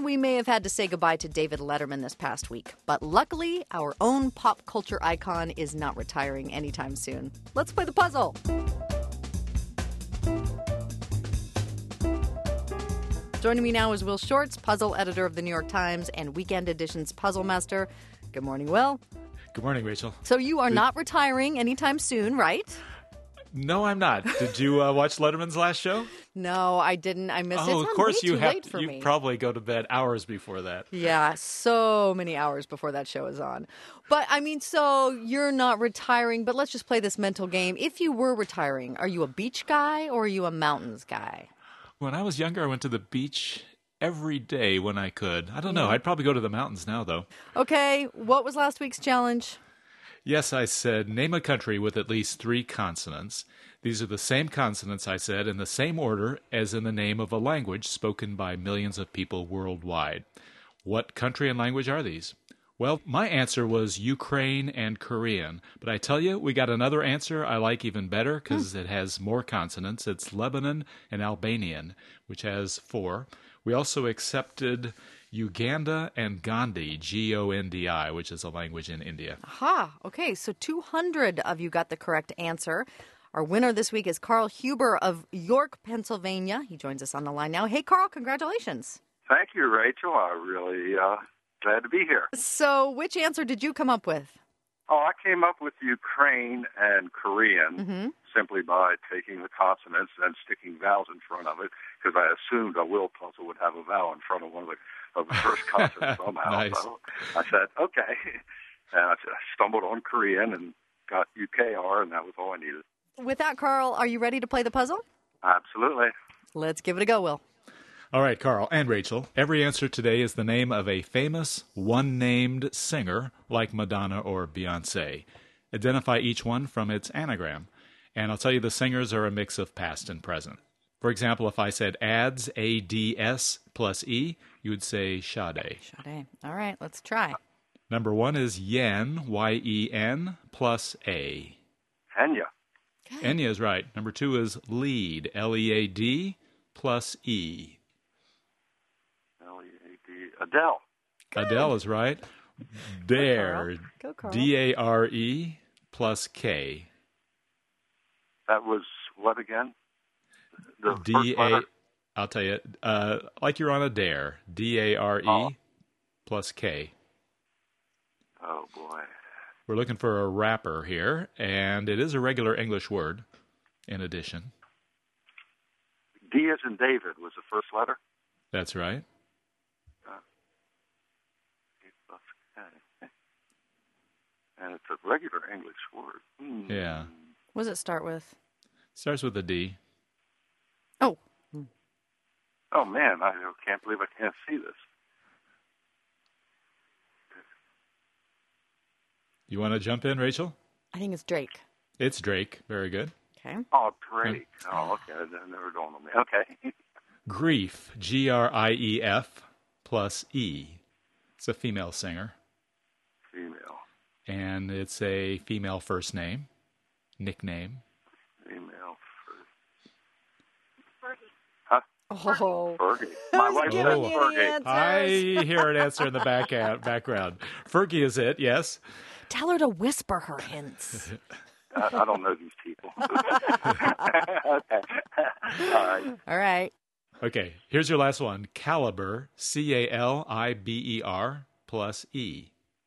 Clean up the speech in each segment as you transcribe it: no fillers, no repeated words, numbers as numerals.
we may have had to say goodbye to David Letterman this past week, but luckily, our own pop culture icon is not retiring anytime soon. Let's play the puzzle. Joining me now is Will Shortz, puzzle editor of the New York Times and Weekend Edition's Puzzle Master. Good morning, Will. Good morning, Rachel. So you are not retiring anytime soon, right? No, I'm not. Did you watch Letterman's last show? No, I didn't. I missed it. Oh, It's of course way you too have. late for You me. probably go to bed hours before that. Yeah, so many hours before that show is on. But, I mean, so you're not retiring, but let's just play this mental game. If you were retiring, are you a beach guy or are you a mountains guy? When I was younger, I went to the beach every day when I could. I don't know. I'd probably go to the mountains now, though. Okay, what was last week's challenge? Yes, I said, name a country with at least 3 consonants. These are the same consonants, I said, in the same order as in the name of a language spoken by millions of people worldwide. What country and language are these? Well, my answer was Ukraine and Korean. But I tell you, we got another answer I like even better because it has more consonants. It's Lebanon and Albanian, which has 4. We also accepted Uganda and Gandhi, Gondi, which is a language in India. Aha, okay, so 200 of you got the correct answer. Our winner this week is Carl Huber of York, Pennsylvania. He joins us on the line now. Hey, Carl, congratulations. Thank you, Rachel. I'm really glad to be here. So which answer did you come up with? Oh, I came up with Ukraine and Korean simply by taking the consonants and sticking vowels in front of it, because I assumed a will puzzle would have a vowel in front of one of the first consonants somehow. Nice. So I said, okay. And I stumbled on Korean and got UKR, and that was all I needed. With that, Carl, are you ready to play the puzzle? Absolutely. Let's give it a go, Will. All right, Carl and Rachel, every answer today is the name of a famous, one-named singer like Madonna or Beyonce. Identify each one from its anagram. And I'll tell you the singers are a mix of past and present. For example, if I said ads, A-D-S plus E, you would say Sade. Sade. All right, let's try. Number 1 is Yen, Y-E-N, plus A. Kenya. Enya is right. Number 2 is lead, L-E-A-D, plus E. L-E-A-D. Adele. Adele is right. Dare, Go, Carl. D-A-R-E, plus K. That was what again? The first D-A, letter? I'll tell you, like you're on a dare, D-A-R-E, plus K. Oh, boy. We're looking for a rapper here, and it is a regular English word, in addition. D as in David was the first letter? That's right. And it's a regular English word. Yeah. What does it start with? Starts with a D. Oh, Oh, man, I can't believe I can't see this. You want to jump in, Rachel? I think it's Drake. It's Drake. Very good. Okay. Oh, Drake. Oh, okay. That never dawned on me. Okay. Grief, G-R-I-E-F, plus E. It's a female singer. Female. And it's a female first name, nickname. Female first. Oh. Fergie. My wife's name giving is you the Fergie. answer. I hear an answer in the background. Fergie is it, yes. Tell her to whisper her hints. I don't know these people. Okay. All right. All right. Okay, here's your last one. Caliber, C-A-L-I-B-E-R, plus E.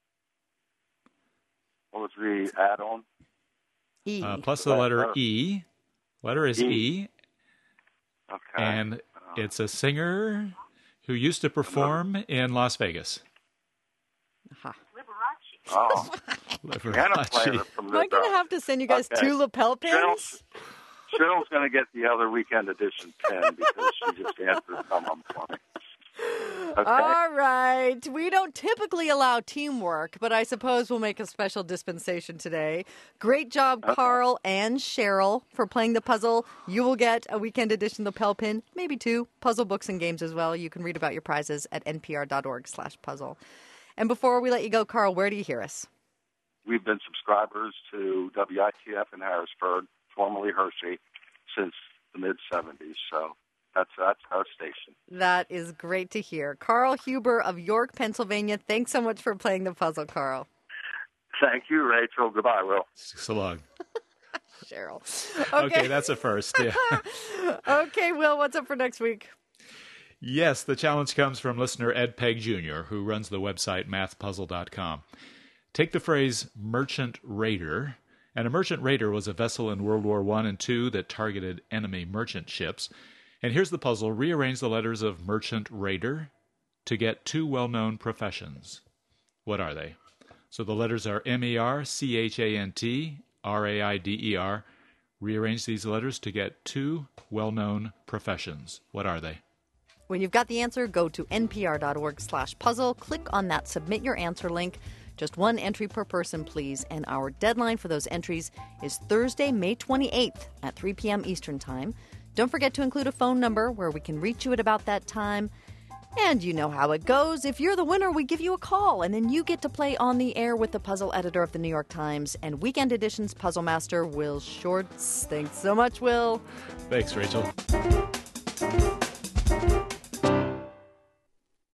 What was the add-on? E. Plus the letter E. Letter is E. E. Okay. And it's a singer who used to perform in Las Vegas. Aha. Oh. Piano player Liberace. from Am I going to have to send you guys Okay. 2 lapel pins? Cheryl's going to get the other weekend edition pen because she just answered some of them for me. Okay. All right. We don't typically allow teamwork, but I suppose we'll make a special dispensation today. Great job, Carl and Cheryl, for playing the puzzle. You will get a weekend edition lapel pin, maybe 2, puzzle books and games as well. You can read about your prizes at npr.org/puzzle. And before we let you go, Carl, where do you hear us? We've been subscribers to WITF in Harrisburg, formerly Hershey, since the mid-'70s. So That's our station. That is great to hear. Carl Huber of York, Pennsylvania. Thanks so much for playing the puzzle, Carl. Thank you, Rachel. Goodbye, Will. So long. Cheryl. Okay, that's a first. Yeah. Okay, Will, what's up for next week? Yes, the challenge comes from listener Ed Pegg Jr., who runs the website mathpuzzle.com. Take the phrase merchant raider, and a merchant raider was a vessel in World War I and II that targeted enemy merchant ships. And here's the puzzle. Rearrange the letters of merchant raider to get two well-known professions. What are they? So the letters are MERCHANT, RAIDER. Rearrange these letters to get two well-known professions. What are they? When you've got the answer, go to npr.org/puzzle. Click on that Submit Your Answer link. Just one entry per person, please. And our deadline for those entries is Thursday, May 28th at 3 p.m. Eastern Time. Don't forget to include a phone number where we can reach you at about that time. And you know how it goes. If you're the winner, we give you a call, and then you get to play on the air with the puzzle editor of the New York Times and Weekend Edition's puzzle master, Will Shortz. Thanks so much, Will. Thanks, Rachel.